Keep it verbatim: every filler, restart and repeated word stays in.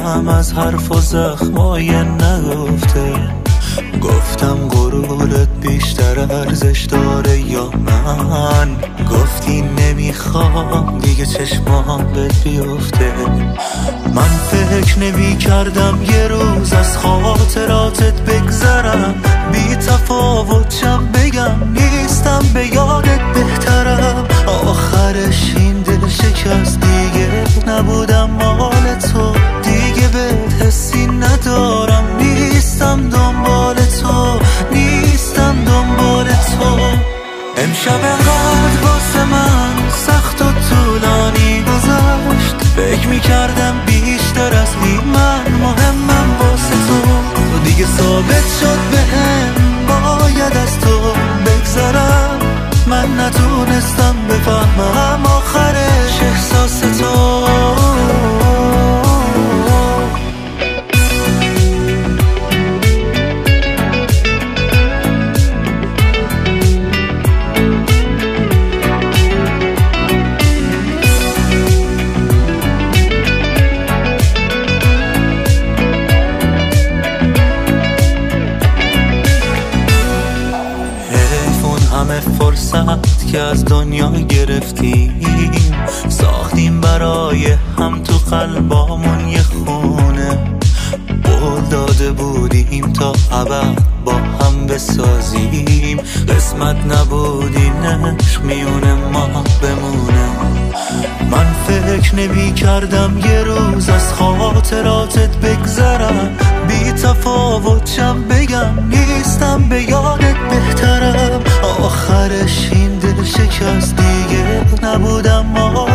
دلم از حرف و زخمای نگفته. گفتم غرورت بیشتر ارزش داره یا من؟ گفتی نمیخوام دیگه چشمام بهت بیفته. من فکر نمی کردم یه روز از خاطراتت بگذرم، بی تفاوتشم بگم نیستم به یادت بهترم. آخرش این دل شکست دیگه نبودم مال تو، دیگه بهت حسی ندارم، نیستم دنبال تو، نیستم دنبال تو. امشب انقدر واسه من سخت و طولانی گذشت، فکر میکردم بیشتر از این من مهمم واسه تو. دیگه ثابت شد بهم باید از تو بگذرم، من نتونستم بفهمم آخرش احساس تو. فرصت که از دنیا گرفتیم، ساختیم برای هم تو قلبامون یه خونه. قول داده بودیم تا ابد با هم بسازیم، قسمت نبود این عشق میونه ما بمونه. من فکر نمی کردم یه روز از خاطراتت بگذرم، بی تفاوتشم بگم نیستم به یادت بهترم. آخرش این دل شکست دیگه نبودم ما